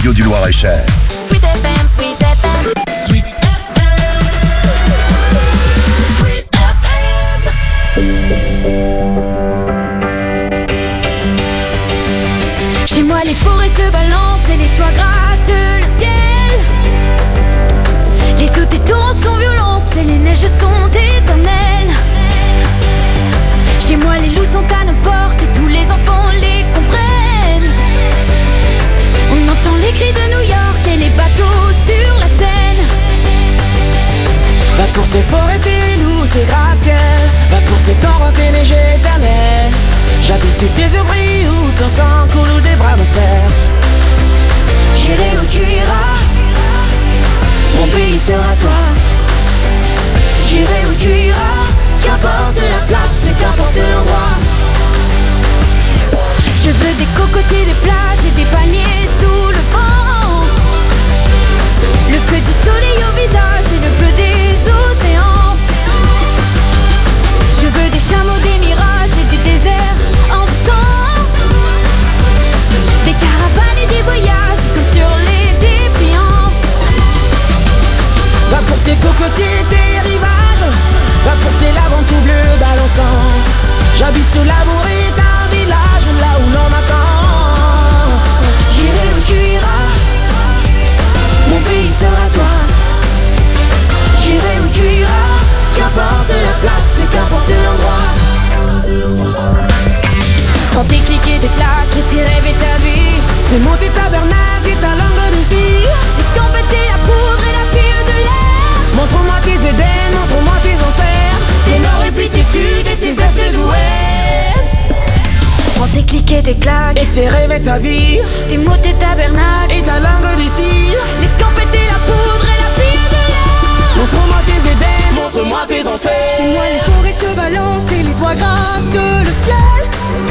radio du Loir-et-Cher. Sweet FM, Sweet FM. Sweet Chez moi les forêts se balancent et les toits grattent le ciel. Les eaux des torrents sont violentes et les neiges sont éternelles. Chez moi les loups sont à nos portes et tous les enfants les comprennent. On entend les cris de New York et les bateaux sur la Seine. Va pour tes forêts, tes loups, tes gratte-ciel. Va pour tes torrents, tes neiges éternelles. J'habite où tes yeux brillent, où ton sang coule, où des bras me serrent. J'irai où tu iras, mon pays sera toi. j'irai où tu iras, qu'importe la place, qu'importe l'endroit. Je veux des cocotiers, des plages et des palmiers sous le vent. Le feu du soleil au visage et le bleu des océans. Je veux des chameaux, des mirages et des déserts en tout temps. Des caravanes et des voyages comme sur les dépliants. Va pour tes cocotiers, tes rivages. Va pour tes laves tout bleu balançant. J'habite au labour et un village là où l'on m'attend. J'irai où tu iras, mon pays sera toi. j'irai où tu iras, qu'importe la place, qu'importe l'endroit. Quand tes clics et tes claques et tes rêves et ta vie, tes mots, tes tabernacles et ta langue de cire. l'escampette et la poudre et la fille de l'air. Montre-moi tes Éden, montre-moi tes enfers. Tes nord et puis tes sud et tes est et d'ouest. Quand tes clics et tes claques et tes rêves et ta vie, tes mots, tes tabernacles et ta langue de cire. l'escampette et la poudre et la fille de l'air. Montre-moi tes Éden, montre-moi tes enfers. Chez moi les forêts se balancent et les toits grattent le ciel.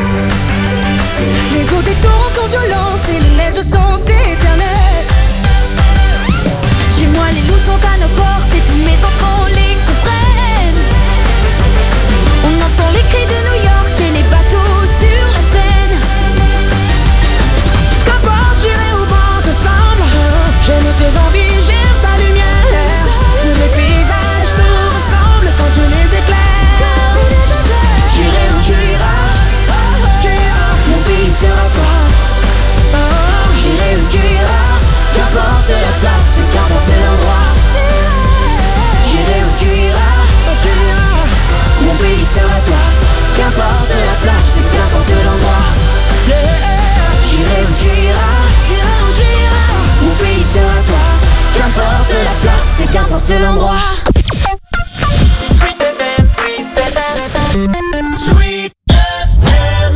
Les eaux des torrents sont violentes et les neiges sont éternelles. Chez moi les loups sont à nos portes et tous mes enfants les comprennent. On entend les cris de New York et les bateaux sur la Seine. Qu'importe, j'irai où bon te semble. J'aime tes envies, j'aime ta lumière. Tous les paysages te ressemblent quand je les éclaire. J'irai où tu iras, mon pays sera toi. J'irai où tu iras, qu'importe la place, qu'importe l'endroit. J'irai où tu iras, mon pays sera toi. Qu'importe la place, qu'importe l'endroit. J'irai où tu iras, mon pays sera toi. Qu'importe la place, qu'importe l'endroit. Sweet FM, Sweet FM. Sweet FM.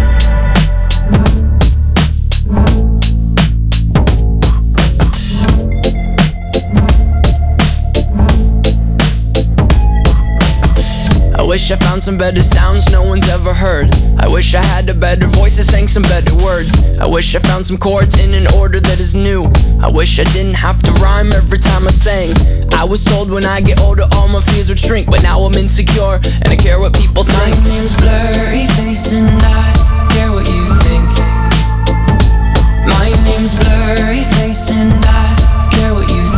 I wish I found some better sounds no one's ever heard. I wish I had a better voice that sang some better words. I wish I found some chords in an order that is new. I wish I didn't have to rhyme every time I sang. I was told when I get older all my fears would shrink, but now I'm insecure and I care what people think. My name's Blurryface and I care what you think. My name's Blurryface and I care what you think.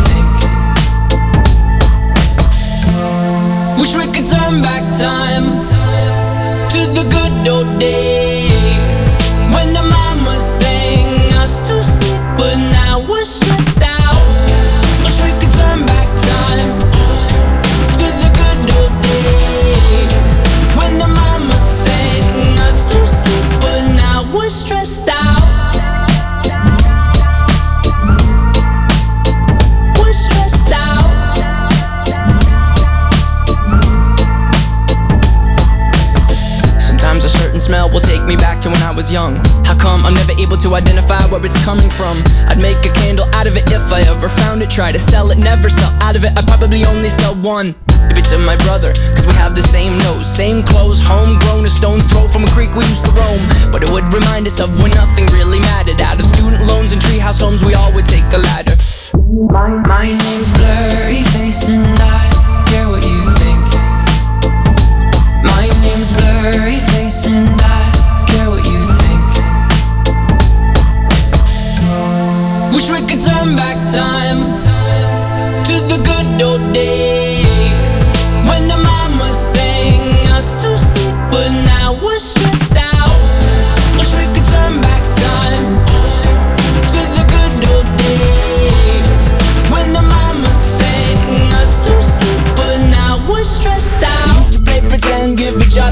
Wish we could turn back time to the good old days when the mama sang us to sleep, but now we're stressed out. Wish we could turn back time to the good old days when the mama sang us to sleep, but now we're stressed out. We're stressed out. Sometimes a certain smell will take me back to when I was young. How come I'm never able to identify where it's coming from? I'd make a candle out of it if I ever found it. Try to sell it, never sell out of it. I'd probably only sell one. Maybe to my brother, cause we have the same nose, same clothes, homegrown, a stone's throw from a creek we used to roam. But it would remind us of when nothing really mattered. Out of student loans and treehouse homes, we all would take a ladder. My name's Blurryface and I care what you think. My name's Blurryface and I care what you think. Wish we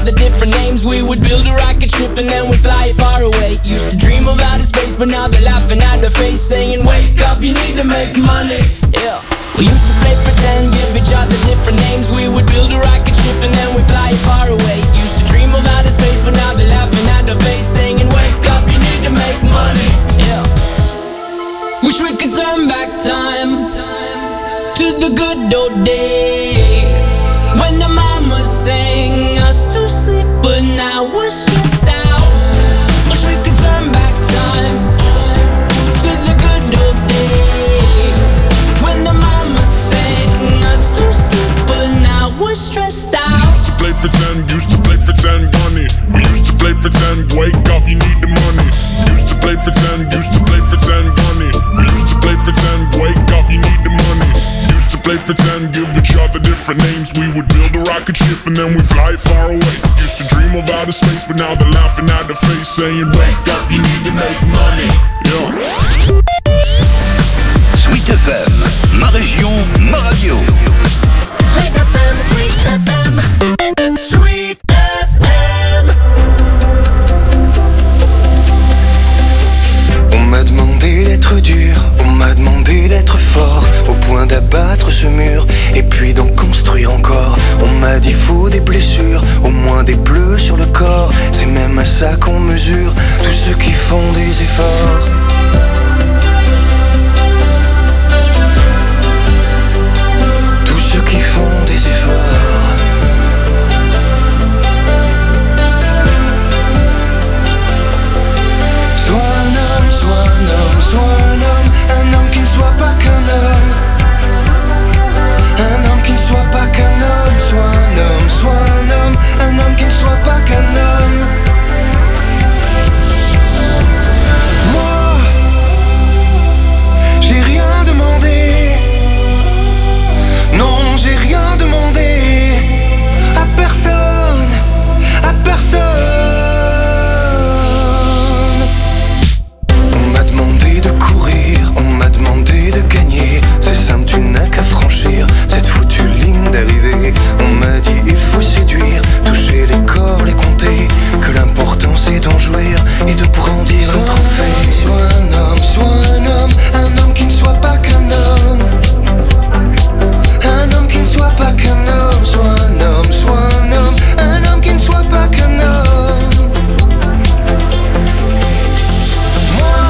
other different names. We would build a rocket ship and then we'd fly far away. Used to dream of outer space, but now they're laughing at the face, saying wake up, you need to make money. Yeah. We used to play pretend, give each other different names. We would build a rocket ship and then we'd fly far away. Used to dream of outer space, but now they're laughing at the face, saying wake up, you need to make money. Yeah. Wish we could turn back time to the good old days when the mama sang us to sleep, but now we're stressed out. Wish we could turn back time to the good old days when the mama sang us to sleep, but now we're stressed out. Used to play pretend, bunny. We used to play pretend, wake up, you need the money. Used to play pretend, bunny. We used to play pretend, wake up, you need the money. Used to play pretend, give each other different names. We would build a rocket ship and then we fly far away. Used to dream of outer space, but now they're laughing at the face, saying wake up, you need to make money. Yeah. Sweet FM, ma région, ma radio. Sweet FM, Sweet FM, Sweet FM. On m'a demandé d'être dur, on m'a demandé d'être fort, au point d'abattre ce mur et puis d'en construire encore. On m'a dit faut des blessures, au moins des bleus sur le corps. C'est même à ça qu'on mesure tous ceux qui font des efforts. Tous ceux qui font des efforts. Sois un homme, sois un homme, sois un homme qui ne soit pas qu'un homme. Un homme qui ne soit pas qu'un homme. Sois un homme, sois un homme qui ne soit pas qu'un homme. Moi, j'ai rien demandé. Non, j'ai rien demandé à personne, à personne. On m'a demandé de courir, on m'a demandé de gagner. C'est simple, tu n'as qu'à franchir cette foutue ligne d'arrivée. On m'a dit il faut séduire, toucher les corps, les compter, que l'important c'est d'en jouir et de brandir le trophée. Sois un homme qui ne soit pas qu'un homme. Un homme qui ne soit pas qu'un homme. Sois un homme qui ne soit pas qu'un homme. Moi,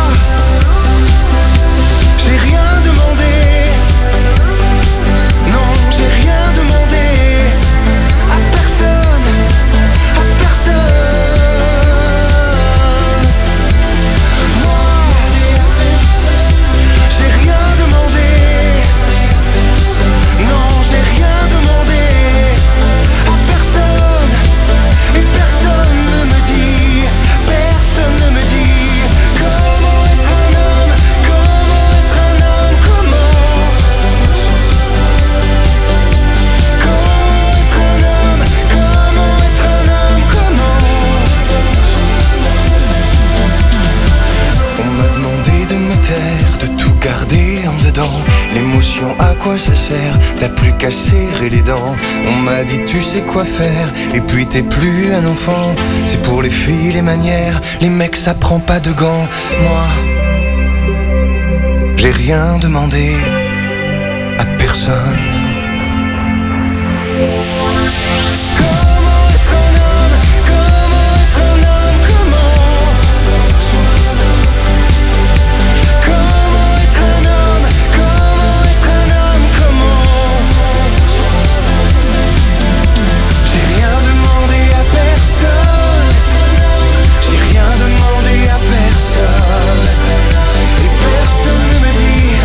j'ai rien demandé. Non, j'ai rien demandé à personne, à personne. Moi, j'ai rien demandé. Non, j'ai rien demandé à personne. Et personne ne me dit comment être un homme, comment être un homme, comment être un homme, comment être un homme, comment. On m'a demandé de me taire, de tout garder en dedans. L'émotion, à quoi ça sert? T'as plus qu'à serrer les dents. On m'a dit tu sais quoi faire, et puis t'es plus un enfant. C'est pour les filles les manières, les mecs ça prend pas de gants. Moi, j'ai rien demandé à personne. Comment être un homme, comment être un homme, comment. Comment être un homme, comment être un homme, comment. J'ai rien demandé à personne. J'ai rien demandé à personne. Et personne ne me dit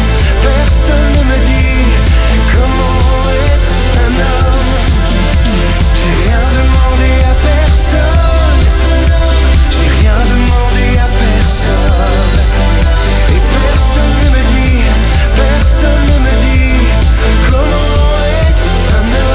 comment être un homme. J'ai rien demandé à personne. J'ai rien demandé à personne. Et personne ne me dit comment être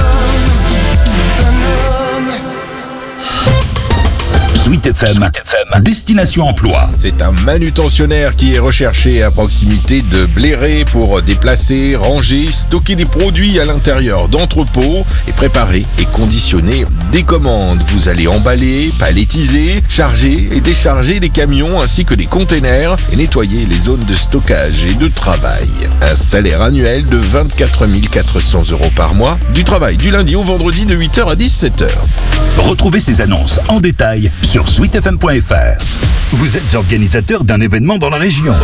un homme. Sweet FM, Destination Emploi. C'est un manutentionnaire qui est recherché à proximité de Bléré pour déplacer, ranger, stocker des produits à l'intérieur d'entrepôts et préparer et conditionner des commandes. Vous allez emballer, palettiser, charger et décharger des camions ainsi que des containers et nettoyer les zones de stockage et de travail. Un salaire annuel de 24 400 € par mois. Du travail du lundi au vendredi de 8h à 17h. Retrouvez ces annonces en détail sur sweetfm.fr. Vous êtes organisateur d'un événement dans la région.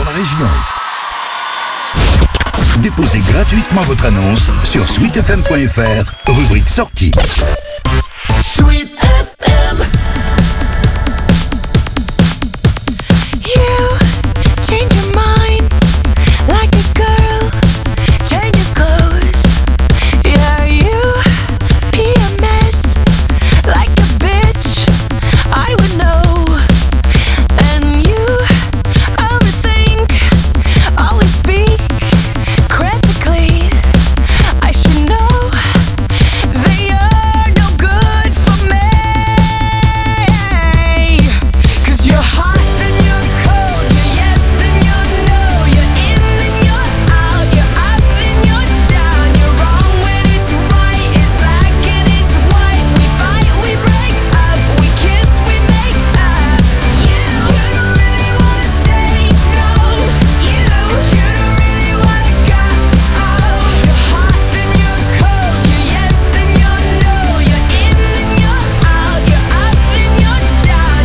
Déposez gratuitement votre annonce sur sweetfm.fr, rubrique sortie. Sweet FM. You change your mind like a girl changes clothes. Yeah, you PMS like a bitch. I would know. And you overthink, always speak critically. I should know that you're no good for me. 'Cause you're hot, then you're cold, you're yes, then you're no, you're in, then you're out, you're up, then you're down, you're wrong when it's right, it's black and it's white. We fight, we break up, we kiss, we make up. You don't really wanna stay, no. You don't really wanna go. You're hot, then you're cold, you're yes, then you're no, you're in, then you're out, you're up, then you're down.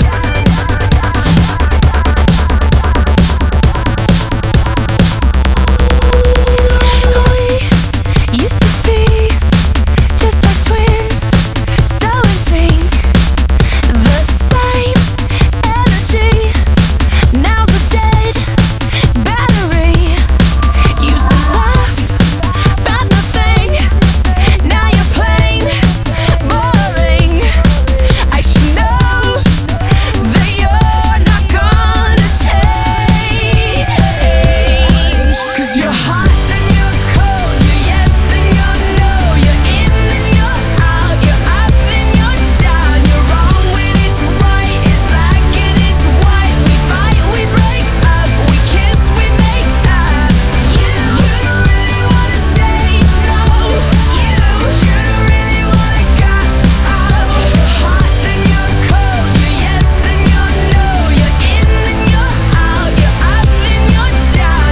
We used to be just like twins, so in sync. The same energy, now's a dead battery. Used to laugh about nothing, now you're plain boring. I should know that you're not gonna change. 'Cause you're hot, then you're cold, you're yes, then you're no, you're in, then you're out, you're up, then you're down, you're wrong when it's right, it's black and it's white. We fight, we break up, we kiss, we make up. You don't really wanna stay, no. You don't really wanna go. You're hot, then you're cold, you're yes, then you're no, you're in, then you're out, you're up, then you're down.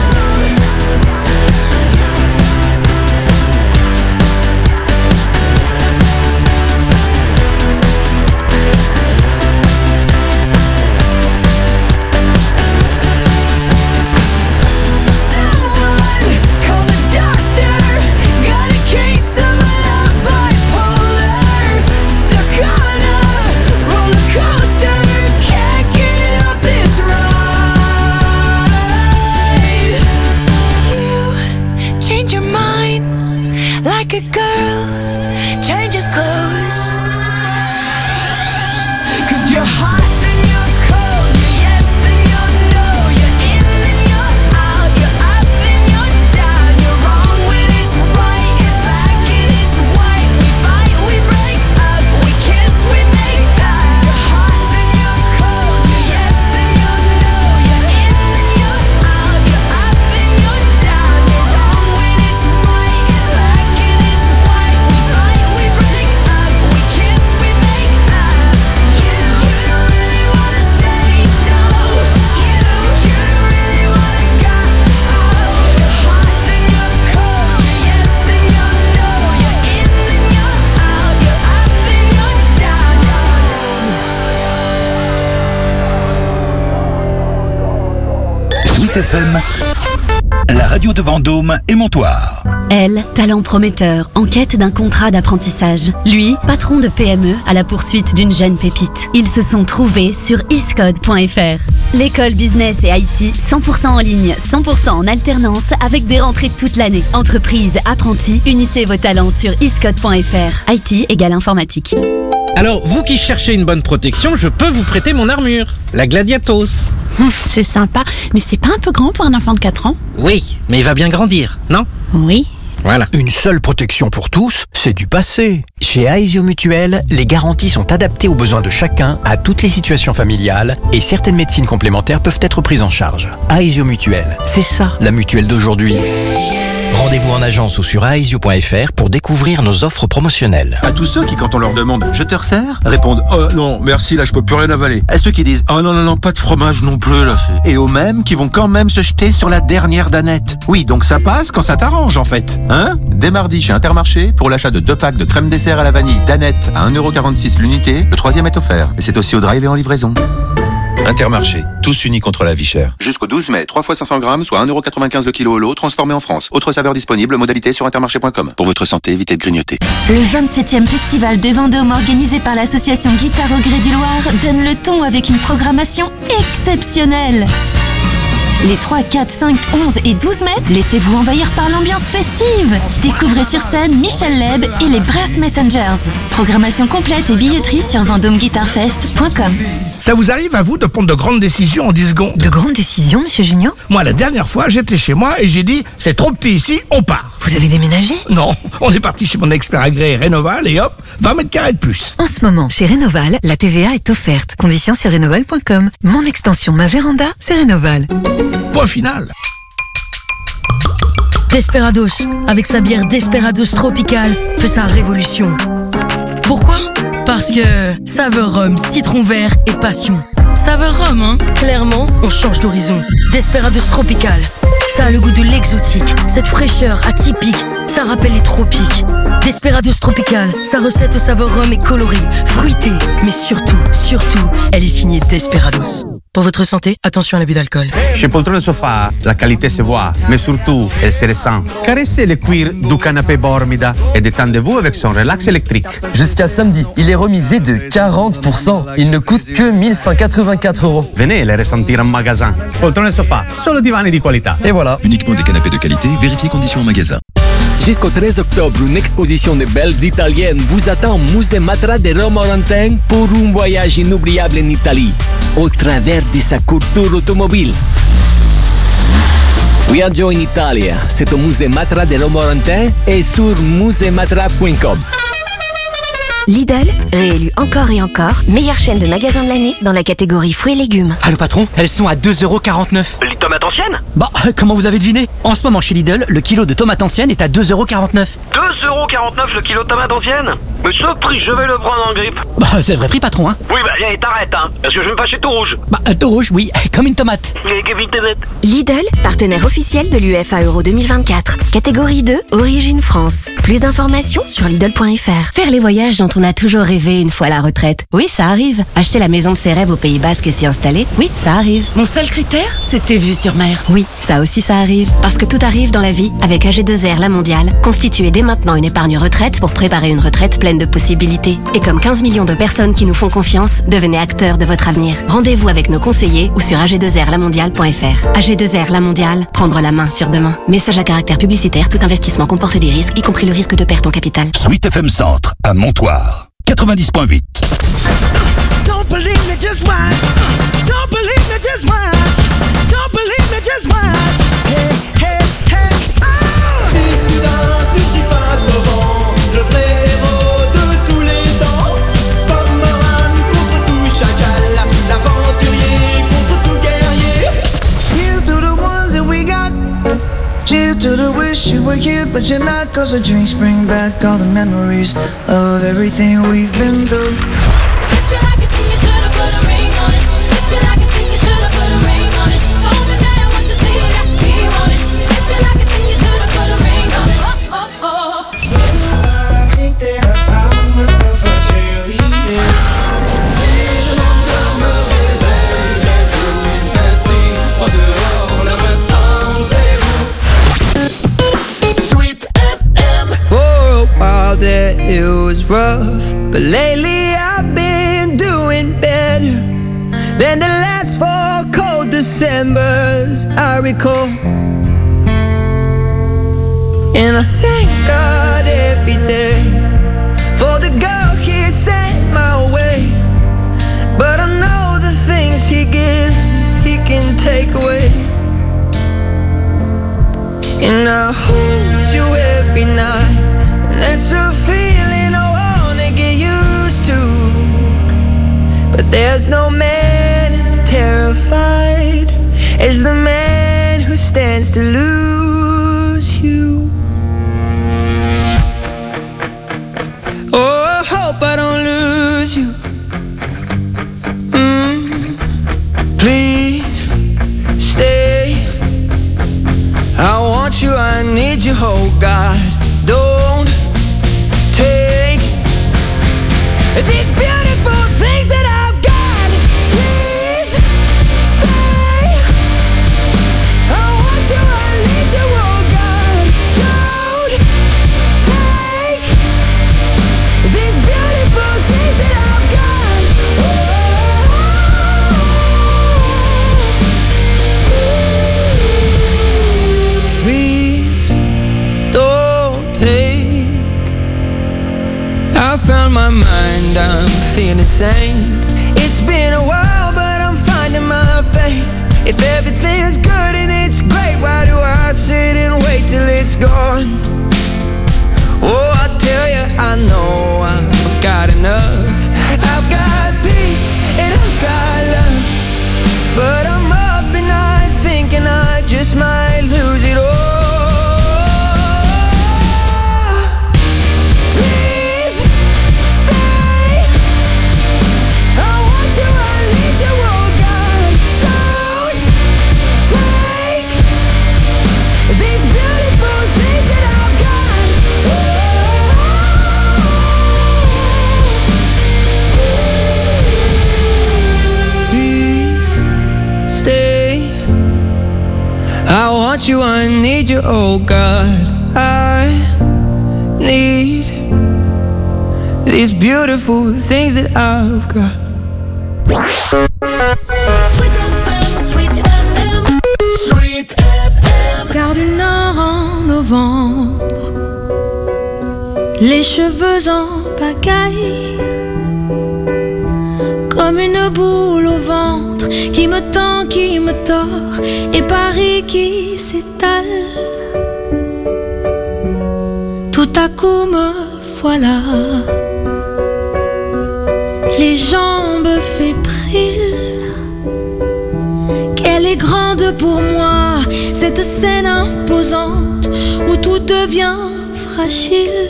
Someone call the doctor. Got a case of love bipolar. Stuck on a roller coaster. Can't get off this ride. You change your mind like a girl changes clothes. 'Cause you're hot, then you're cold, you're yes, then you're no, you're in, then you're out, you're up, then you're down, you're wrong when it's right, it's black and it's white. We fight, we break up, we kiss, we make up. You're hot, then you're cold, you're yes, then you're no, you're in, then you're out, you're up, then you're down, you're wrong when it's right, it's black and it's white. We fight, we break up, we kiss, we make up. You don't really wanna stay, no. You don't really wanna go. You're hot, then you're cold, you're yes, then you're no, you're in, then you're out, you're up, then you're down. Sweet FM, la radio de Vendôme et Montoire. Elle, talent prometteur, en quête d'un contrat d'apprentissage. Lui, patron de PME à la poursuite d'une jeune pépite. Ils se sont trouvés sur iscode.fr. L'école business et IT, 100% en ligne, 100% en alternance, avec des rentrées toute l'année. Entreprise, apprentis, unissez vos talents sur iscode.fr. IT égale informatique. Alors, vous qui cherchez une bonne protection, je peux vous prêter mon armure, la Gladiatos. C'est sympa, mais c'est pas un peu grand pour un enfant de 4 ans? Oui, mais il va bien grandir, non? Oui. Voilà. Une seule protection pour tous, c'est du passé. Chez Aesio Mutuel, les garanties sont adaptées aux besoins de chacun, à toutes les situations familiales, et certaines médecines complémentaires peuvent être prises en charge. Aesio Mutuel, c'est ça la mutuelle d'aujourd'hui. Rendez-vous en agence ou sur aesio.fr pour découvrir nos offres promotionnelles. À tous ceux qui, quand on leur demande « Je te resserre ?» répondent « Oh non, merci, là je peux plus rien avaler ». À ceux qui disent « Oh non, pas de fromage non plus, là c'est... » Et aux mêmes qui vont quand même se jeter sur la dernière danette. Oui, donc ça passe quand ça t'arrange en fait. Hein ? Dès mardi chez Intermarché, pour l'achat de 2 packs de crème dessert à la vanille danette à 1,46€ l'unité, le 3e est offert. Et c'est aussi au drive et en livraison. Intermarché, tous unis contre la vie chère. Jusqu'au 12 mai, 3 fois 500 grammes, soit 1,95€ le kilo au lot, transformé en France. Autres saveurs disponibles, modalité sur intermarché.com. Pour votre santé, évitez de grignoter. Le 27e festival de Vendôme organisé par l'association Guitare au Gré du Loir donne le ton avec une programmation exceptionnelle. Les 3, 4, 5, 11 et 12 mai, laissez-vous envahir par l'ambiance festive. Découvrez sur scène Michel Leb et les Brass Messengers. Programmation complète et billetterie sur vendomeguitarfest.com. Ça vous arrive à vous de prendre de grandes décisions en 10 secondes? De grandes décisions, monsieur Junior? Moi, la dernière fois, j'étais chez moi et j'ai dit « C'est trop petit ici, on part !» Vous avez déménagé? Non, on est parti chez mon expert agréé Rénoval et hop, 20 mètres carrés de plus. En ce moment, chez Rénoval, la TVA est offerte. Conditions sur rénoval.com. Mon extension, ma véranda, c'est Rénoval. Point final. Desperados, avec sa bière Desperados Tropical, fait sa révolution. Pourquoi? Parce que saveur rhum, citron vert et passion. Saveur rhum, hein? Clairement, on change d'horizon. Desperados Tropical, ça a le goût de l'exotique. Cette fraîcheur atypique, ça rappelle les tropiques. Desperados Tropical, sa recette au saveur rhum est colorée, fruitée, mais surtout, elle est signée Desperados. Pour votre santé, attention à l'abus d'alcool. Chez Poltrone Sofa, la qualité se voit, mais surtout, elle se ressent. Caressez le cuir du canapé Bormida et détendez-vous avec son relax électrique. Jusqu'à samedi, il est remisé de 40%. Il ne coûte que 1184€. Venez le ressentir en magasin. Poltrone Sofa, solo divani di qualità. Et voilà. Uniquement des canapés de qualité, vérifiez conditions en magasin. Jusqu'au 13 octobre, une exposition de belles italiennes vous attend au Musée Matra de Romorantin pour un voyage inoubliable en Italie, au travers de sa culture automobile. Viaggio in Italia, c'est au Musée Matra de Romorantin et sur musematra.com. Lidl, réélu encore et encore, meilleure chaîne de magasins de l'année dans la catégorie fruits et légumes. Allô patron, elles sont à 2,49€. Les tomates anciennes? Bah, comment vous avez deviné? En ce moment chez Lidl, le kilo de tomates anciennes est à 2,49€. 2,49€ le kilo de tomates anciennes? Mais ce prix, je vais le prendre en grippe. Bah, c'est le vrai prix patron, hein. Oui, bah, allez, t'arrêtes, hein, parce que je vais pas chez Tout Rouge. Bah, Tout Rouge, oui, comme une tomate. Lidl, partenaire officiel de l'UEFA Euro 2024. Catégorie 2, Origine France. Plus d'informations sur Lidl.fr. Faire les voyages dont on a toujours rêvé une fois à la retraite. Oui, ça arrive. Acheter la maison de ses rêves au Pays Basque et s'y installer. Oui, ça arrive. Mon seul critère, c'était vue sur mer. Oui, ça aussi ça arrive. Parce que tout arrive dans la vie avec AG2R La Mondiale. Constituez dès maintenant une épargne retraite pour préparer une retraite pleine de possibilités. Et comme 15 millions de personnes qui nous font confiance, devenez acteurs de votre avenir. Rendez-vous avec nos conseillers ou sur ag2rlamondiale.fr. AG2R La Mondiale, prendre la main sur demain. Message à caractère publicitaire, tout investissement comporte des risques, y compris le risque de perte en capital. Sweet FM Centre, à Montoire. 90.8. Don't believe me, just watch. Don't believe me, just watch. Don't believe me, just watch. Hey, hey, hey, oh! Dissident, celui qui passe devant, le vrai héros de tous les temps. Pomerane contre tout chacal, l'aventurier contre tout guerrier. Here's to the ones that we got. Cheers to the wish you were here, but you're not. Cause the drinks bring back all the memories of everything we've been through. If you like it, then you should've put a ring on it. If you like it, then you should've put a ring on it. Don't be mad once you see that we want it. If you like it, then you should've put a ring on it. Oh, oh, oh. I think that I found myself a cheerleader. C'est le monde de me réveiller, d'être une facile. En dehors, le reste rendez-vous. Sweet FM. For a while there it was rough, but lately I've been doing better than the last 4 cold Decembers I recall. And I thank God every day for the girl He sent my way. But I know the things He gives me, He can take away. And I hold you every my mind, I'm feeling sane. It's been a while, but I'm finding my faith. If everything's good and it's great, why do I sit and wait till it's gone? Oh, I tell you, I know I've got enough. I've got peace and I've got love, but I'm up at night thinking I just might lose it all. Please stay. I want you, I need you, oh God. Don't take these beautiful things that I've got. Please stay. I want you, I need you, oh God. I need these beautiful things that I've got. Sweet FM. Gare du Nord en novembre, les cheveux en pagaille, comme une boule au ventre qui me tend, qui me tord, et Paris qui s'étale. Tout à coup me voilà, les jambes fébriles. Qu'elle est grande pour moi, cette scène imposante où tout devient fragile.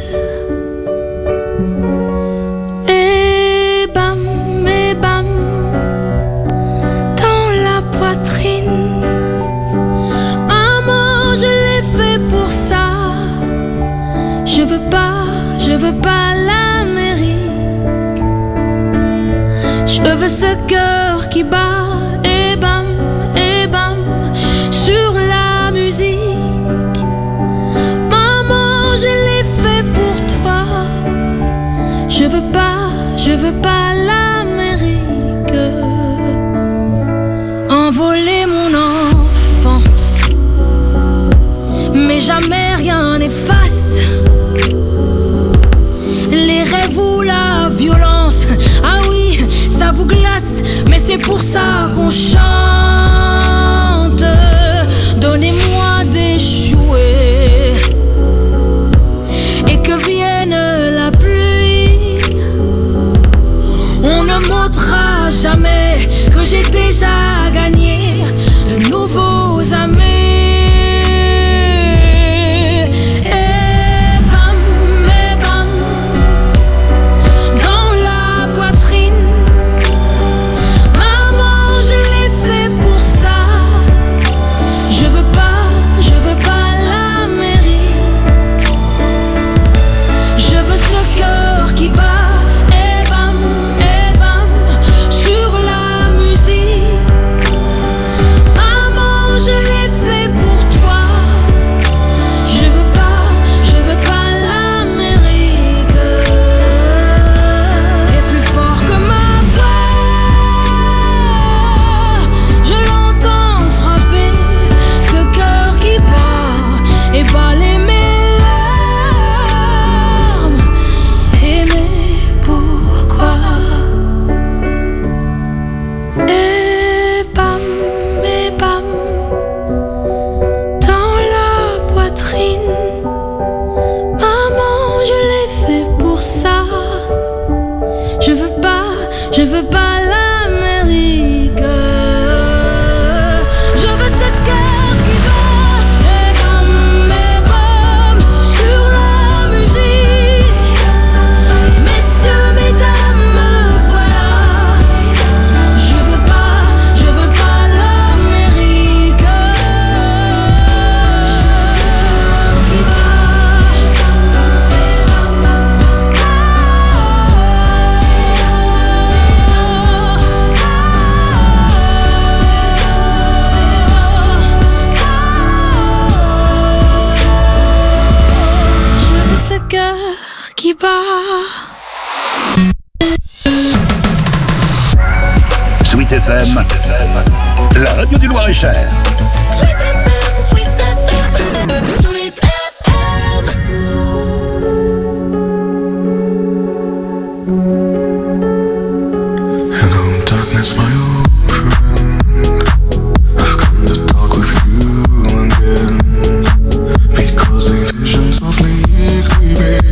Et bam, dans la poitrine. Maman, je l'ai fait pour ça. Je veux pas l'Amérique. Je veux ce cœur qui bat. Et bam, sur la musique. Maman, je l'ai fait pour toi. Je veux pas l'Amérique. Envoler mon enfance, mais jamais rien n'efface les rêves ou la violence. Ah oui, ça vous glace, mais c'est pour ça qu'on chante. Donnez-moi des jouets et que vienne la pluie. On ne montrera jamais que j'ai déjà gagné de nouveaux amis. Sweet FM, la radio du Loir-et-Cher. Sweet FM, Sweet FM, Sweet FM.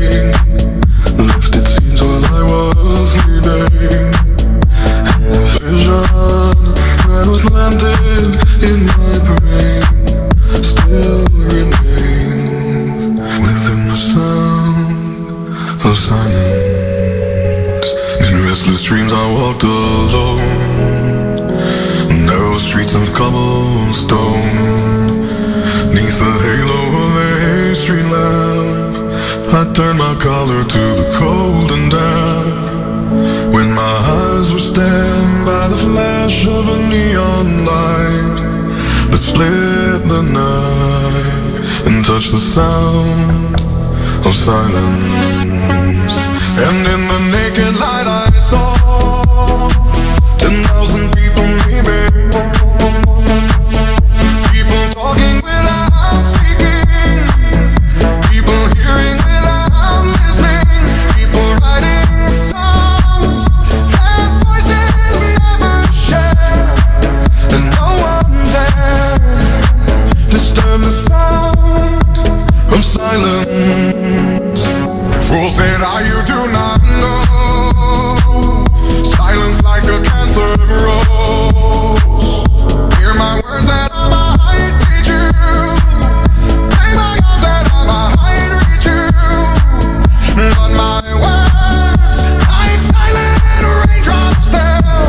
dreaming. Lifted scenes while I was sleeping. And the vision that was landed in my brain still remains within the sound of silence. In restless dreams I walked alone, narrow streets of cobblestone. Neath the halo of a street lamp, I turned my collar to the cold and damp. When my eyes were stabbed by the flash of a neon light that split the night and touched the sound of silence. And in the naked light I saw 10,000 people maybe, people talking without speaking, people hearing without listening, people writing songs that voices never share, and no one dared disturb the sound of silence. Fools said, you do not know, silence like a cancer grows. Hear my words and I might teach you, lay my arms and I might reach you, but my words like silent raindrops fell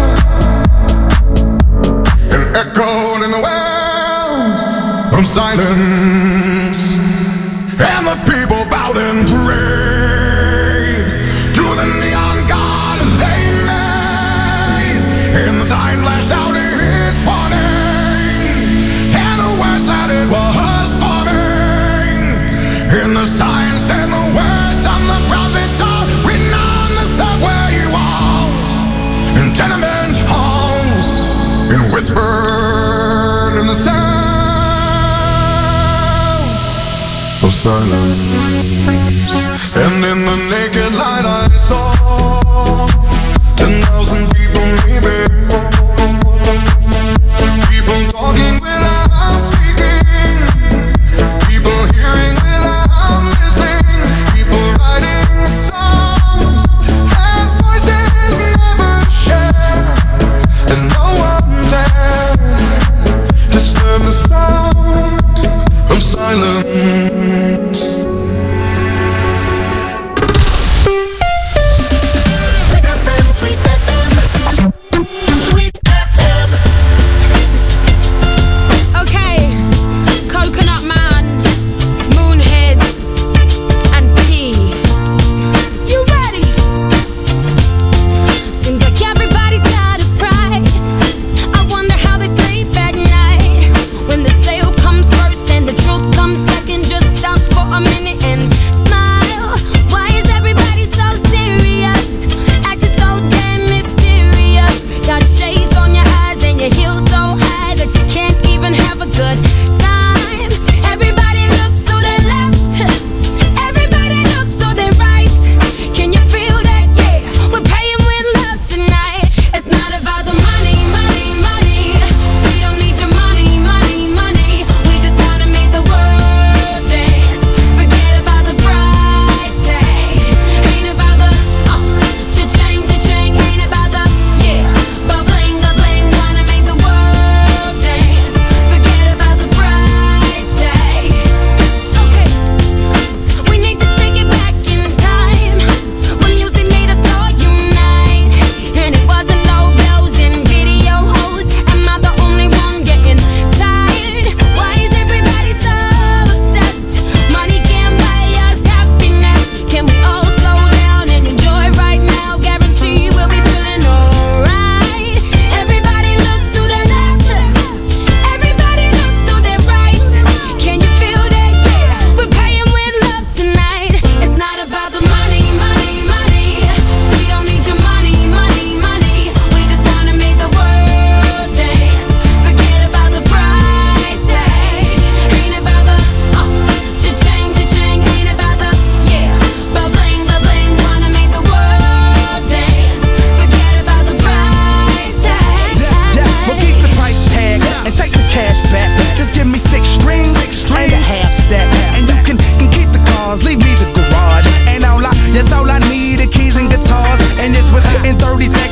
and echoed in the wells of silence. And the people bowed and prayed to the neon god they made. And the sign flashed out its warning, and the words that it was forming. And the sign said the words on the prophets are written on the subway walls and tenement halls, and whispered in the sound of silence. And in the naked light I saw 10,000 people maybe, people talking without speaking, people hearing without listening, people writing songs that voices never share, and no one dared disturb the sound of silence.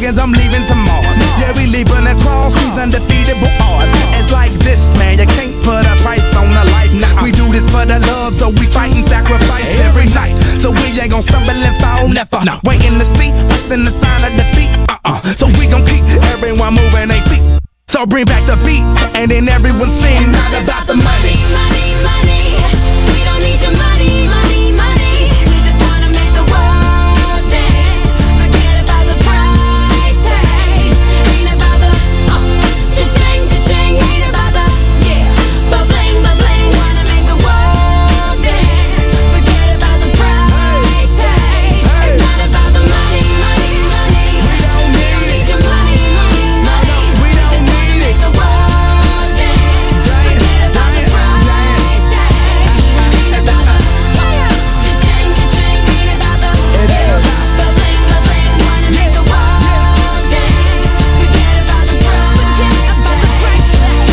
seconds, I'm leaving to Mars. Yeah, we leaving across these undefeatable odds. It's like this, man, you can't put a price on the life. Nah, we do this for the love, so we fight and sacrifice every night. So we ain't gon' stumble and fall, never. Waiting to see us in the sign of defeat. So we gon' keep everyone moving their feet. So bring back the beat, and then everyone sings. It's not about the money. Money, money, we don't need your money, money, money. We just wanna make the world dance. Forget about the price tag. Ain't about the cha-ching, cha-ching. Ain't about the ba-bling, ba-bling. Wanna make the world dance. Forget about the price tag. It's not about the money, money, money. We don't need your money, money, money. We just wanna make the world dance. Forget about the price tag. Ain't about the cha-ching, cha-ching. Ain't about the ba-bling, ba-bling. Wanna make the world dance. Forget about the price tag.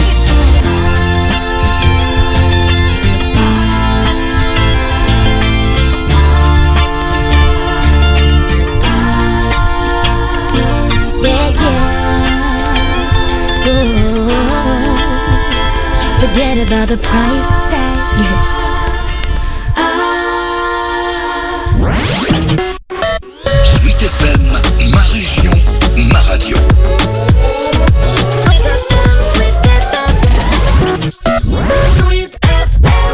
Forget about the price tag. Sweet FM, ma région, ma radio. Sweet FM, Sweet FM.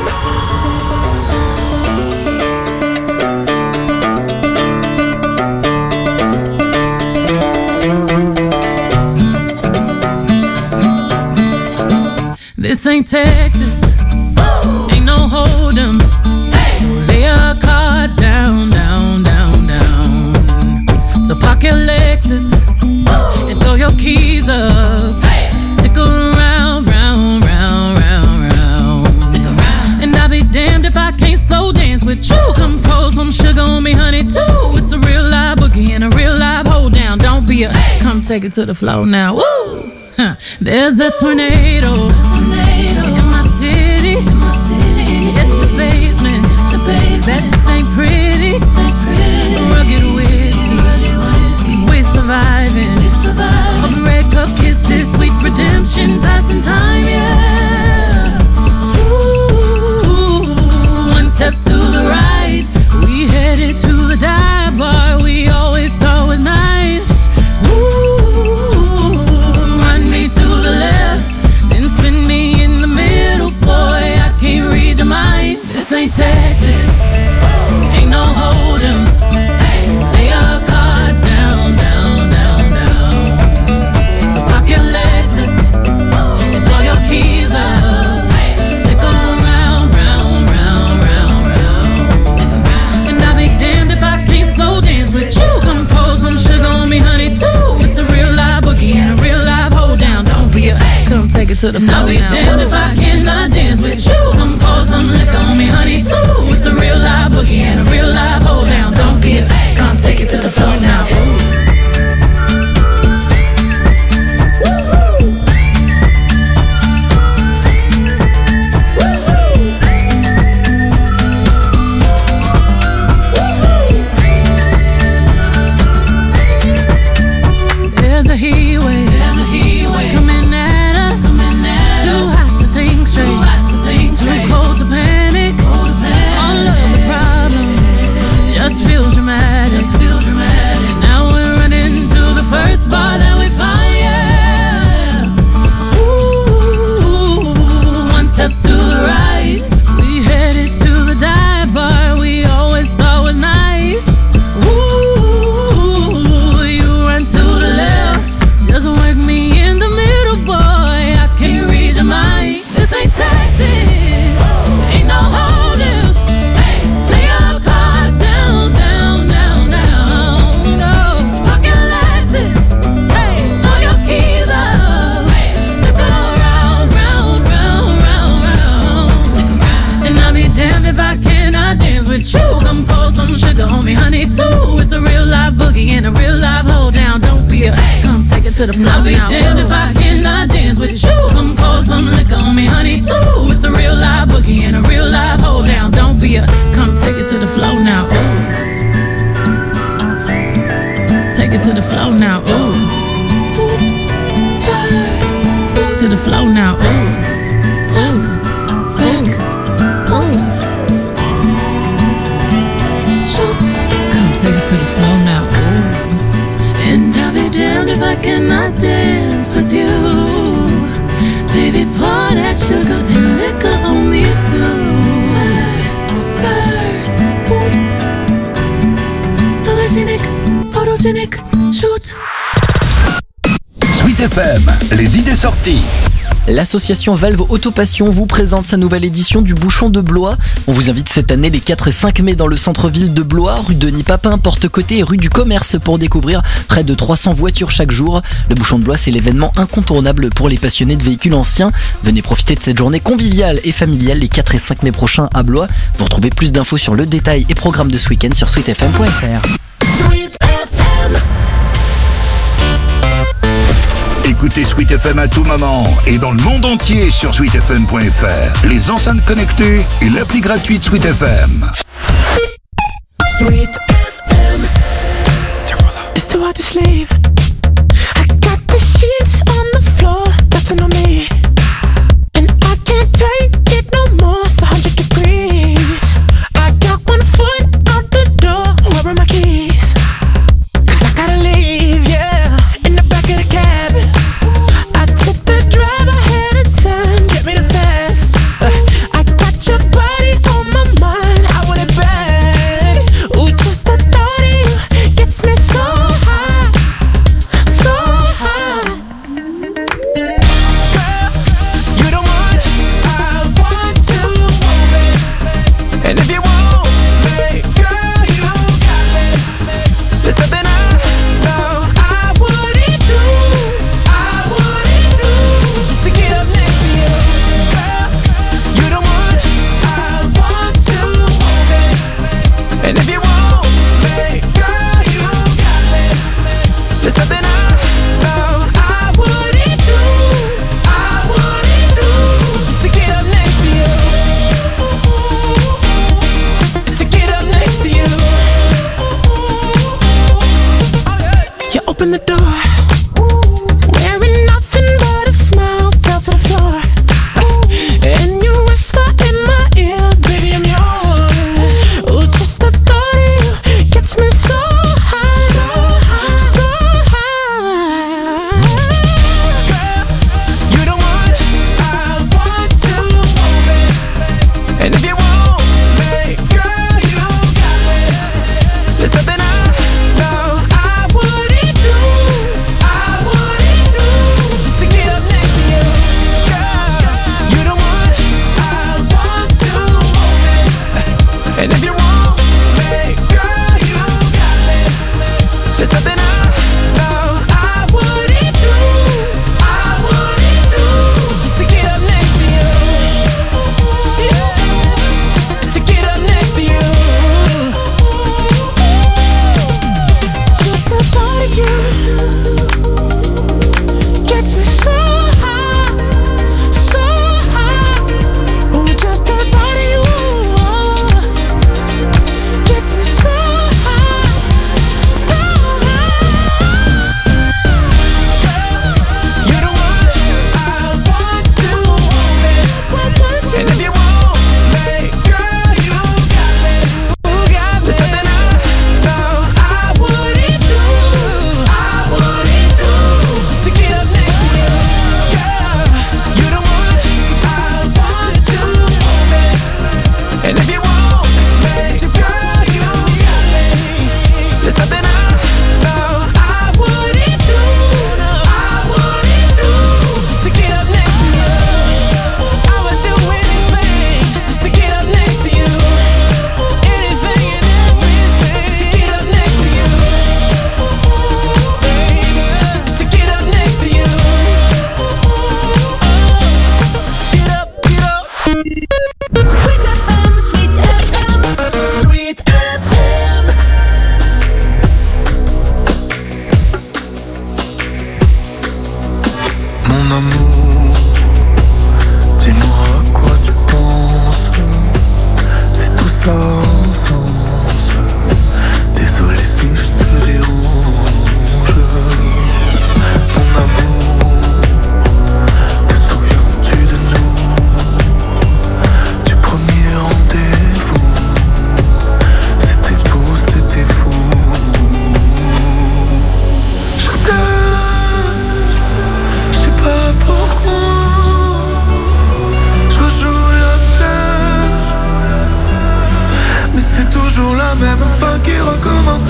This ain't Texas, ain't no hold'em. So lay your cards down, down, down, down. So park your Lexus and throw your keys up. Stick around, round, round, round, round. Stick around. And I'll be damned if I can't slow dance with you. Come pour some sugar on me, honey, too. It's a real live boogie and a real live hold down. Don't be a come take it to the floor now. Woo! There's a tornado in my city. It's the basement. That ain't pretty. Rugged whiskey. We're surviving. Of red cup kisses, sweet redemption, passing time, yeah. Ooh, one step to the right, we headed to the dive bar we always thought was nice. Ooh, run me to the left, then spin me in the middle, boy, I can't read your mind. This ain't Texas, ain't no hold'em. So lay your cards down, down, down, down. So park your Lexus and throw your keys up. Stick around, round, round, round, round. And I'll be damned if I can't slow dance with you. Come pour some sugar on me, honey, too. It's a real live boogie and a real live hold down. Don't be a come take it to the floor. I'll be damned if I cannot dance with you. Come pour some liquor on me, honey, too. It's a real live boogie and a real live hold down. Don't be a come take it to the floor now. There's a heat wave coming at us. Too hot to think straight, too cold to panic. All of the problems just feel dramatic. Now we're running to the first bar that we find, yeah. Ooh, one step to the right, we headed to the dive bar we always thought was nice. Ooh, you run to the left, just work me in the middle, boy, I can't read your mind. This ain't Texas, ain't no hold'em. Lay your cards down, down, down, down. No, park your Lexus, throw your keys up. Stick around, round, round, round, round. And I'll be damned if I cannot dance with you. Come pour some sugar on me, honey, too. It's a real live boogie and a real live hold down. Don't be a come take it to the floor. I'll be damned if I cannot dance with you. Come pour some liquor on me, honey, too. It's a real live boogie and a real live hold down. Don't be a come take it to the floor now. Ooh. Take it to the floor now. Ooh. the flow now. Ooh, bang, oops. Shoot. Come take it to the flow now. Ooh. And I'll be damned if I cannot dance with you. Baby, pour that sugar and liquor on me too. Spurs, boots. Sologenic, photogenic, shoot. Sweet FM, les idées sorties. L'association Valve Autopassion vous présente sa nouvelle édition du Bouchon de Blois. On vous invite cette année les 4 et 5 mai dans le centre-ville de Blois, rue Denis Papin, Porte-Côté et rue du Commerce pour découvrir près de 300 voitures chaque jour. Le Bouchon de Blois, c'est l'événement incontournable pour les passionnés de véhicules anciens. Venez profiter de cette journée conviviale et familiale les 4 et 5 mai prochains à Blois. Vous retrouvez plus d'infos sur le détail et programme de ce week-end sur sweetfm.fr. Écoutez Sweet FM à tout moment et dans le monde entier sur sweetfm.fr, les enceintes connectées et l'appli gratuite Sweet FM. Sweet FM. It's too hard to sleep. I got the sheets on the floor, nothing on me. And I can't take it no more, it's 100 degrees. I got one foot out the door, where are my keys? 'Cause I gotta leave, yeah, in the back of the cab. I took the drive ahead of time, get me the fast. I got your body on my mind, I want it bad. Ooh, just the thought of you gets me so high, so high. Girl, you the one I want to want it. And if you want me, girl, you got me. There's nothing I know I wouldn't do, I wouldn't do, just to get up next to you. Girl, you the one I want to want it. And if you want me, girl, you got me. There's nothing I know I wouldn't do, just to get up next to you. Just to get up next to you. You open the door, wearing nothing but a smile, fell to the floor. And you whisper in my ear, baby, I'm yours. Ooh, just the thought of you gets me so high, so high. Girl, you the one I want to want it. And if you want me, girl, you got me. There's nothing I know I wouldn't do,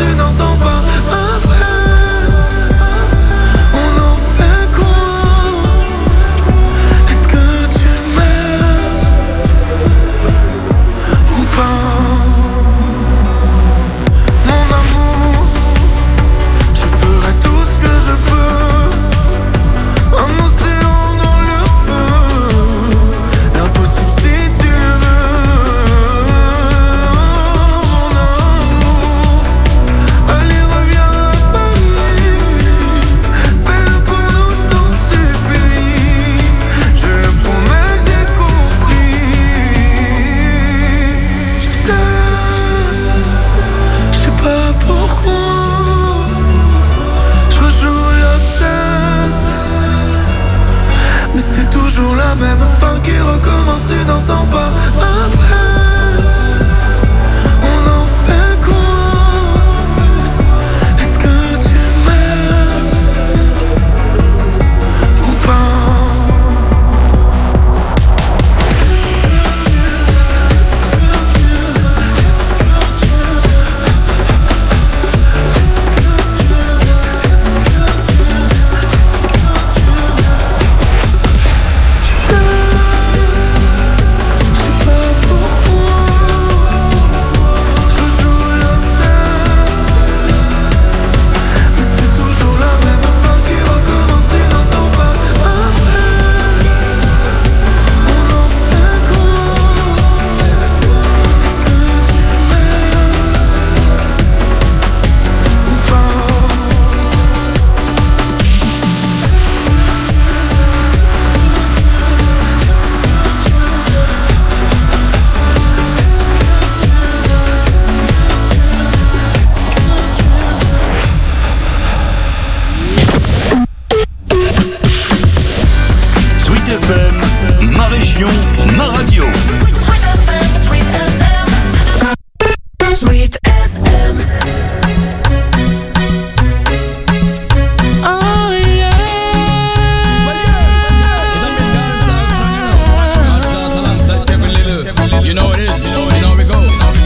tu n'entends pas ma peine. On en fait quoi? Est-ce que tu m'aimes ou pas? Mon amour, je ferai tout ce que je peux. Un océan dans le feu, l'impossible si tu le veux. Mon amour, allez reviens à Paris. Fais-le pour nous, je t'en supplie. Je le promets, j'ai compris. Je t'aime, je sais pas pourquoi. Je rejoue la scène, mais c'est toujours la même fin qui recommence, tu n'entends pas ma peine. On en fait quoi? Est-ce que tu m'aimes ou pas? Sweet FM, ma région, ma radio. Sweet FM. Oh yeah. You know it is, you know we go.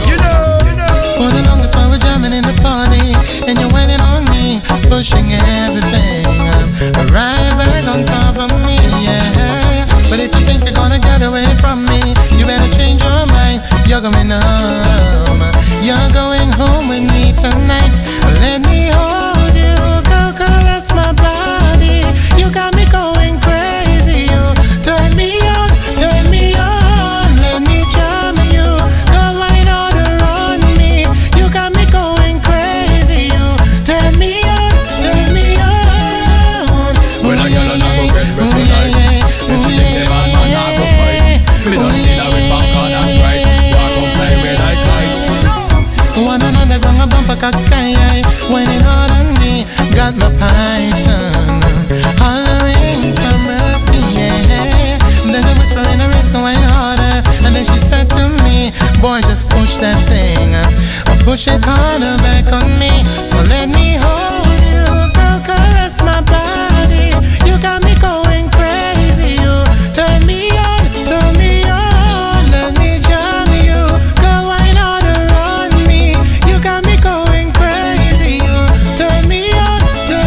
For the longest while we're jamming in the party, and you're waiting on me, pushing everything. I'm right back on top of me, yeah. But if you think you're gonna get away from me, you better change your mind. You're going home. You're going home with me tonight. Let me hold you, go caress my body. You got me going crazy. You turn me on, turn me on. Let me charm you, go right on around me. You got me going crazy. You turn me on, turn me on. When I get on, I go get wet tonight. If she thinks a man, I go fight. Me don't see that with back on, that's right. Walk on play with I kite. One on the ground, a bumper cock sky high. When it hard on me, got my python hollering for mercy, yeah. Then I whisper in her wrist, wine harder. And then she said to me, boy, just push that thing, or push it harder back on me. So let me hold you, go caress my body. You got me going crazy. You turn me on, turn me on. Let me jam you, go wine on around me. You got me going crazy. You turn me on,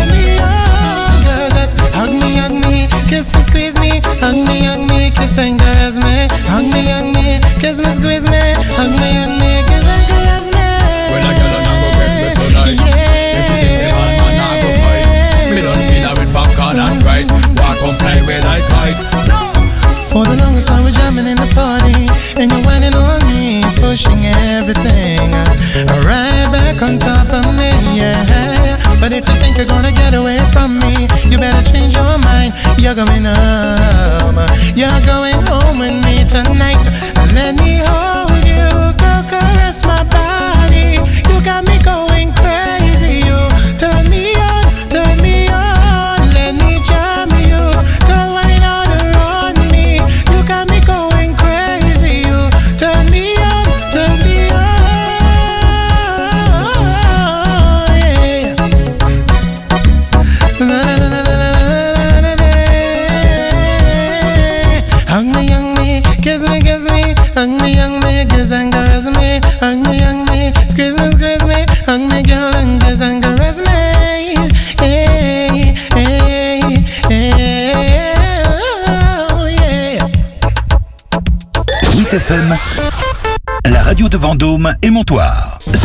girl. Just hug me, kiss me, squeeze me. Hug me, kiss and caress me. Hug me, kiss me, squeeze me. Hug me, kiss and caress me. When I get on, I go get wet tonight. If she thinks a man, I go fight. Me don't feel that with back on, that's right. Walk on play with I kite. For the longest while we're jamming in the party, and you're whining on me, pushing everything right back on top of me, yeah. But if you think you're gonna get away from me, you better change your mind. You're going home. You're going home with me tonight. Let me hold you, go caress my body. You got me going crazy. You turn me on, turn me on. Let me jam you, go right on around me. You got me going crazy. You turn me on, turn me on. Yeah. La, la, la, la, la, la, la, la. Hug me, kiss me, hug me,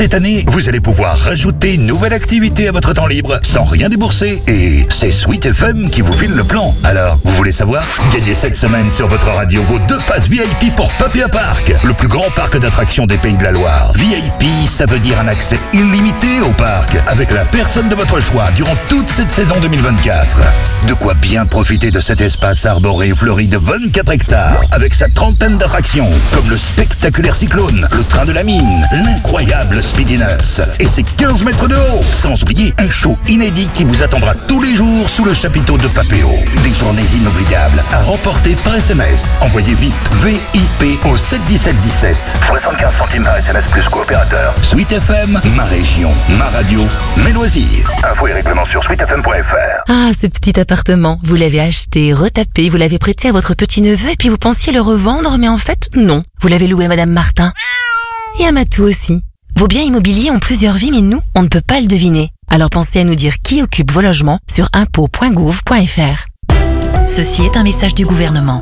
Cette année, vous allez pouvoir rajouter une nouvelle activité à votre temps libre sans rien débourser. Et c'est Sweet FM qui vous file le plan. Alors, vous voulez savoir? Gagnez cette semaine sur votre radio vos 2 passes VIP pour Papéa Park, le plus grand parc d'attractions des Pays de la Loire. VIP, ça veut dire un accès illimité au parc avec la personne de votre choix durant toute cette saison 2024. De quoi bien profiter de cet espace arboré et fleuri de 24 hectares avec sa trentaine d'attractions comme le spectaculaire cyclone, le train de la mine, l'incroyable Speedy Nuts et ses 15 mètres de haut. Sans oublier un show inédit qui vous attendra tous les jours sous le chapiteau de Papéo. Des journées inoubliables à remporter par SMS. Envoyez vite VIP au 71717. 75 centimes par SMS plus coopérateur. Sweet FM, ma région, ma radio, mes loisirs. Infos et règlements sur sweetfm.fr. Ah, ce petit appartement, vous l'avez acheté, retapé, vous l'avez prêté à votre petit-neveu et puis vous pensiez le revendre, mais en fait, non. Vous l'avez loué à Madame Martin. Et à Matou aussi. Vos biens immobiliers ont plusieurs vies, mais nous, on ne peut pas le deviner. Alors pensez à nous dire qui occupe vos logements sur impôts.gouv.fr. Ceci est un message du gouvernement.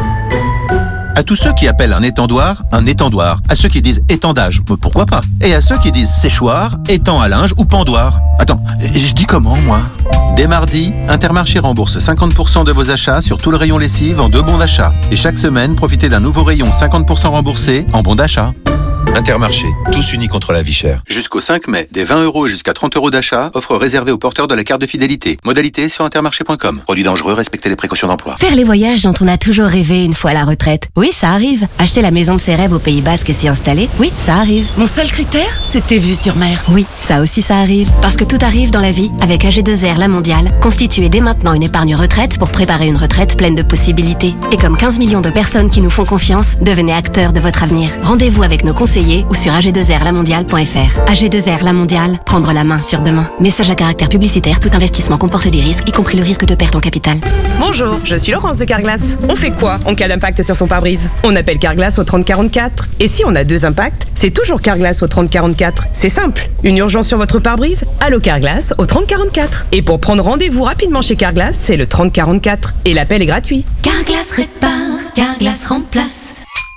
À tous ceux qui appellent un étendoir, à ceux qui disent étendage, pourquoi pas? Et à ceux qui disent séchoir, étang à linge ou pendoir. Attends, je dis comment, moi? Dès mardi, Intermarché rembourse 50% de vos achats sur tout le rayon lessive en 2 bons d'achat. Et chaque semaine, profitez d'un nouveau rayon 50% remboursé en bons d'achat. Intermarché, tous unis contre la vie chère. Jusqu'au 5 mai, des 20 € et jusqu'à 30 € d'achat, offre réservée aux porteurs de la carte de fidélité. Modalité sur intermarché.com. Produit dangereux, respectez les précautions d'emploi. Faire les voyages dont on a toujours rêvé une fois à la retraite. Oui, ça arrive. Acheter la maison de ses rêves au Pays Basque et s'y installer. Oui, ça arrive. Mon seul critère, c'était vue sur mer. Oui, ça aussi ça arrive. Parce que tout arrive dans la vie avec AG2R La Mondiale. Constituez dès maintenant une épargne retraite pour préparer une retraite pleine de possibilités. Et comme 15 millions de personnes qui nous font confiance, devenez acteurs de votre avenir. Rendez-vous avec nos conseillers ou sur ag2rlamondiale.fr. AG2R La Mondiale, prendre la main sur demain. Message à caractère publicitaire, tout investissement comporte des risques, y compris le risque de perte en capital. Bonjour, je suis Laurence de Carglass. On fait quoi en cas d'impact sur son pare-brise? On appelle Carglass au 3044. Et si on a 2 impacts, c'est toujours Carglass au 3044. C'est simple. Une urgence sur votre pare-brise? Allô Carglass au 3044. Et pour prendre rendez-vous rapidement chez Carglass, c'est le 3044. Et l'appel est gratuit. Carglass répare, Carglass remplace.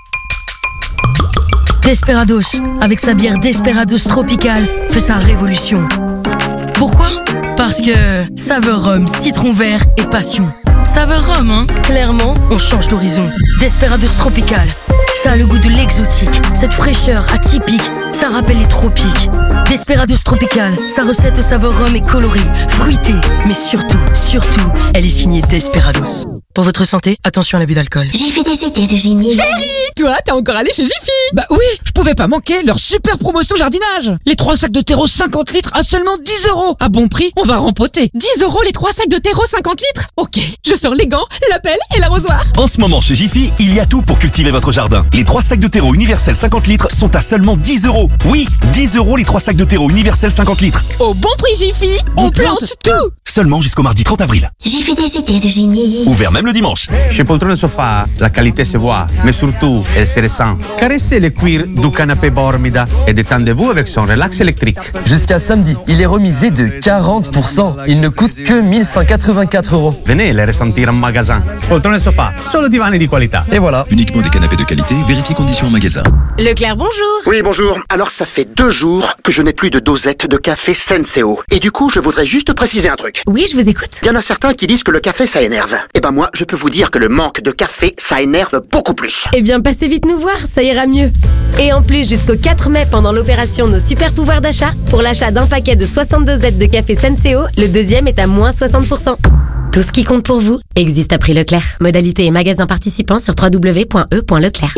Desperados, avec sa bière Desperados Tropical, fait sa révolution. Pourquoi? Parce que saveur rhum, citron vert et passion. Saveur rhum, hein? Clairement, on change d'horizon. Desperados Tropical, ça a le goût de l'exotique. Cette fraîcheur atypique, ça rappelle les tropiques. Desperados Tropical, sa recette au saveur rhum est colorée, fruitée, mais surtout, elle est signée Desperados. Pour votre santé, attention à l'abus d'alcool. J'ai fait des idées de génie. Chérie, toi, t'es encore allé chez Jiffy? Bah oui, je pouvais pas manquer leur super promotion jardinage. Les 3 sacs de terreau 50 litres à seulement 10 €. À bon prix, on va rempoter. 10 € les 3 sacs de terreau 50 litres? Ok, je sors les gants, la pelle et l'arrosoir. En ce moment, chez Jiffy, il y a tout pour cultiver votre jardin. Les 3 sacs de terreau universel 50 litres sont à seulement 10 €. Oui, 10 € les 3 sacs de terreau universel 50 litres. Au bon prix Jiffy, on plante tout. Seulement jusqu'au mardi 30 avril. J'ai fait des idées de génie. Ouvert même le dimanche. Chez Poltrone Sofa, la qualité se voit, mais surtout, elle se ressent. Caressez le cuir du canapé Bormida et détendez-vous avec son relax électrique. Jusqu'à samedi, il est remisé de 40%. Il ne coûte que 1184 €. Venez les ressentir en magasin. Poltrone Sofa, solo divani di qualità. Et voilà. Uniquement des canapés de qualité, vérifiez conditions en magasin. Leclerc, bonjour. Oui, bonjour. Alors, ça fait 2 jours que je n'ai plus de dosette de café Senseo. Et du coup, je voudrais juste préciser un truc. Oui, je vous écoute. Il y en a certains qui disent que le café, ça énerve. Eh ben moi, je peux vous dire que le manque de café, ça énerve beaucoup plus. Eh bien, passez vite nous voir, ça ira mieux. Et en plus, jusqu'au 4 mai, pendant l'opération Nos Super Pouvoirs d'achat, pour l'achat d'un paquet de 62 dosettes de café Senseo, le deuxième est à moins 60%. Tout ce qui compte pour vous existe à prix Leclerc. Modalité et magasin participants sur www.e.leclerc.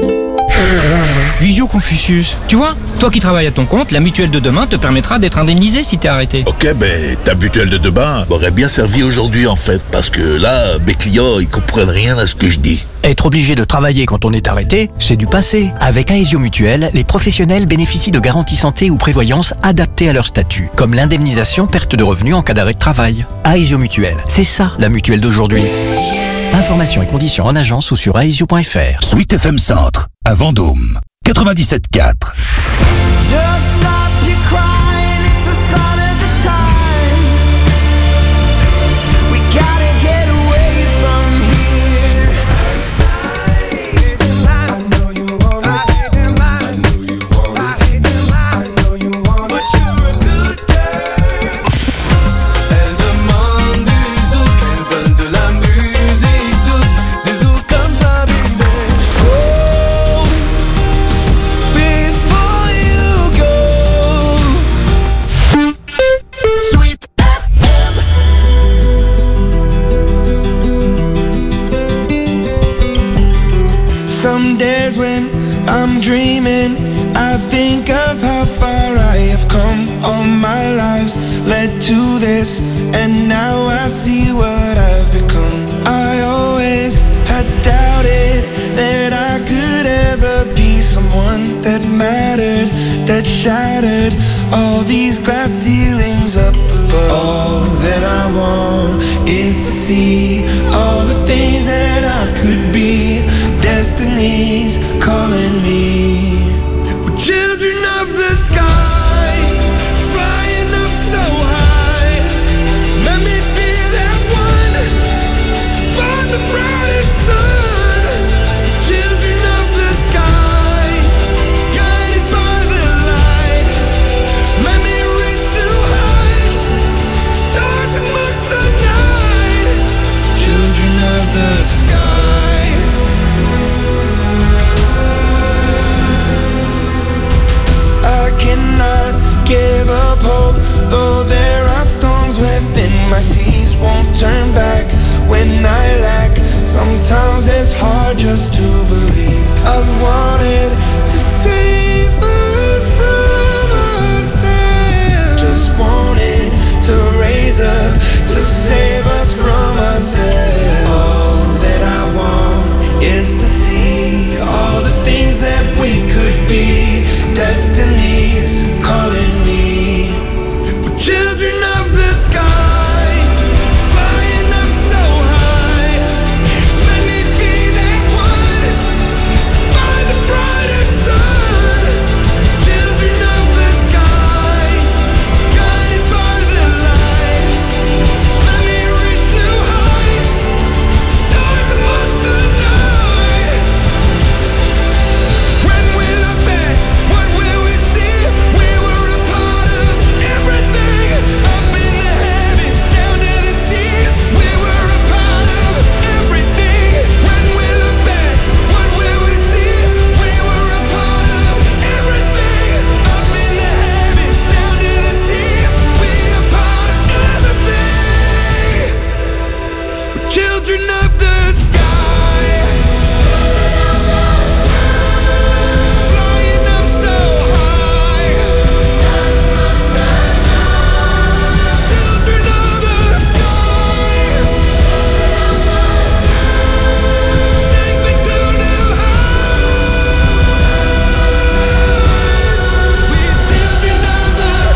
Visio Confucius. Tu vois, toi qui travailles à ton compte, la mutuelle de demain te permettra d'être indemnisé si t'es arrêté. Ok, ben ta mutuelle de demain m'aurait bien servi aujourd'hui en fait, parce que là, mes clients, ils comprennent rien à ce que je dis. Être obligé de travailler quand on est arrêté, c'est du passé. Avec Aesio Mutuelle, les professionnels bénéficient de garanties santé ou prévoyance adaptées à leur statut, comme l'indemnisation perte de revenus en cas d'arrêt de travail. Aesio Mutuelle, c'est ça la mutuelle d'aujourd'hui. Informations et conditions en agence ou sur aesio.fr. Sweet FM Centre, à Vendôme, 97.4. dreaming, I think of how far I have come. All my lives led to this, and now I see what I've become. I always had doubted that I could ever be someone that mattered, that shattered all these glass ceilings up above. All that I want is to see all the things that I could be. Destiny's calling me. We're children of the sky, flying up so high. Let me be that one to find the brightest sun. Children of the sky, guided by the light. Let me reach new heights, stars amongst the night. Children of the sky. Cannot give up hope, though there are storms within my seas. Won't turn back when I lack. Sometimes it's hard just to believe. I've wanted to save us from ourselves. Just wanted to raise up to save us from ourselves. All that I want is to see all the things that we could be. Destiny's calling me. We're children of the sky, flying up so high. Let me be that one to find the brightest sun. Children of the sky, guided by the light. Let me reach new heights, stars amongst the night. When we look back, what will we see? We were a part of everything, up in the heavens, down to the seas. We were a part of everything. When we look back, what will we see? We were a part of everything, up in the heavens, down to the seas. We are part of everything. We're children of the sky. Flying up so high. Children of the sky. Take me to new heights. We're children of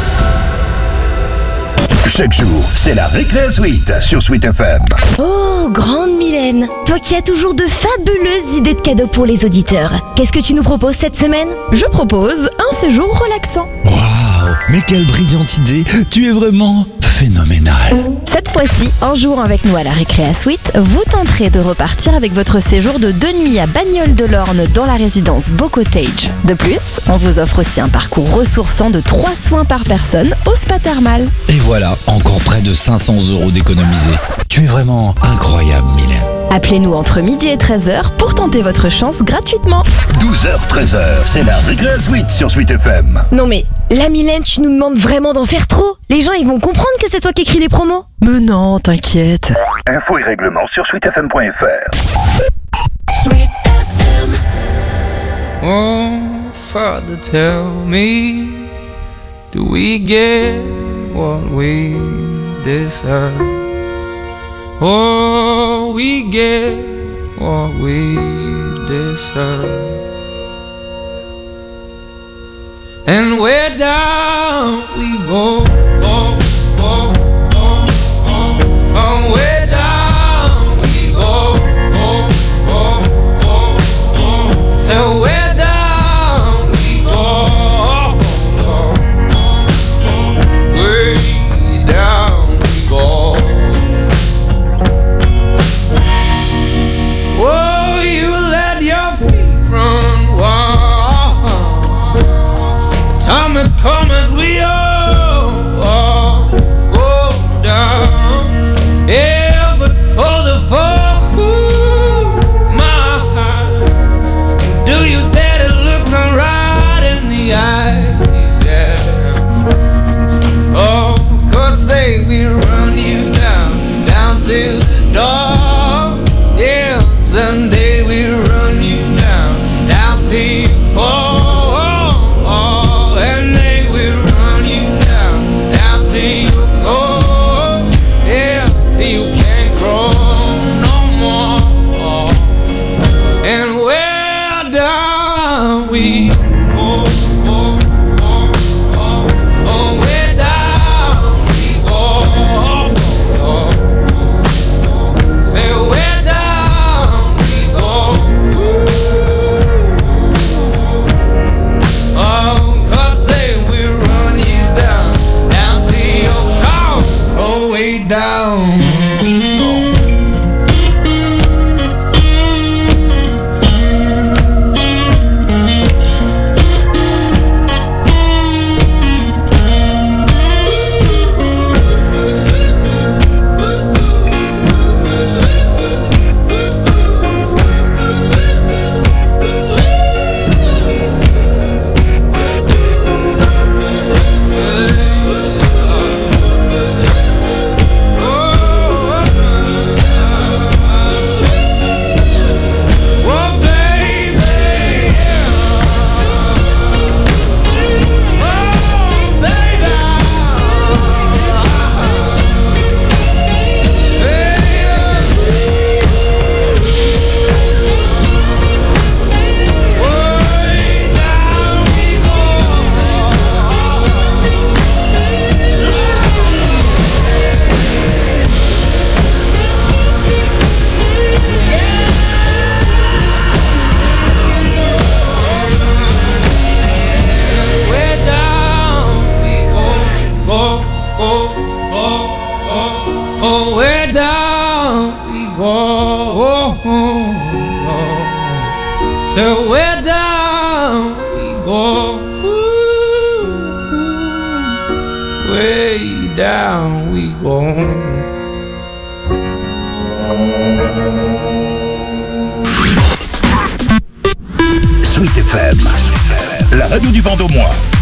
the. Chaque jour, c'est la Récré Suite sur Sweet FM. Oh, grande Mylène, toi qui as toujours de fabuleuses idées de cadeaux pour les auditeurs. Qu'est-ce que tu nous proposes cette semaine? Je propose un séjour relaxant. Waouh, mais quelle brillante idée. Tu es vraiment phénoménal. Cette fois-ci, en jouant avec nous à la Récréa Suite, vous tenterez de repartir avec votre séjour de 2 nuits à Bagnoles-de-l'Orne dans la résidence Beau Cottage. De plus, on vous offre aussi un parcours ressourçant de 3 soins par personne au spa thermal. Et voilà, encore près de 500 € d'économisés. Tu es vraiment incroyable, Mylène. Appelez-nous entre midi et 13h pour tenter votre chance gratuitement. 12h, 13h, c'est la Récré Suite sur Sweet FM. Non mais, la Mylène, tu nous demandes vraiment d'en faire trop. Les gens, ils vont comprendre que c'est toi qui écris les promos. Mais non, t'inquiète. Infos et règlements sur sweetfm.fr. Sweet FM. Oh, Father, tell me, do we get what we deserve? Oh, we get what we deserve. And where down we go, oh, oh, oh, oh, oh, where down we go, oh, oh, oh, oh, so where down we go, oh, oh, oh, oh, way down we go. Oh, you let your feet run wild. Time has come as we all down we go. So we're down we go. Way down we go. Sweet FM, la radio du Vendômois.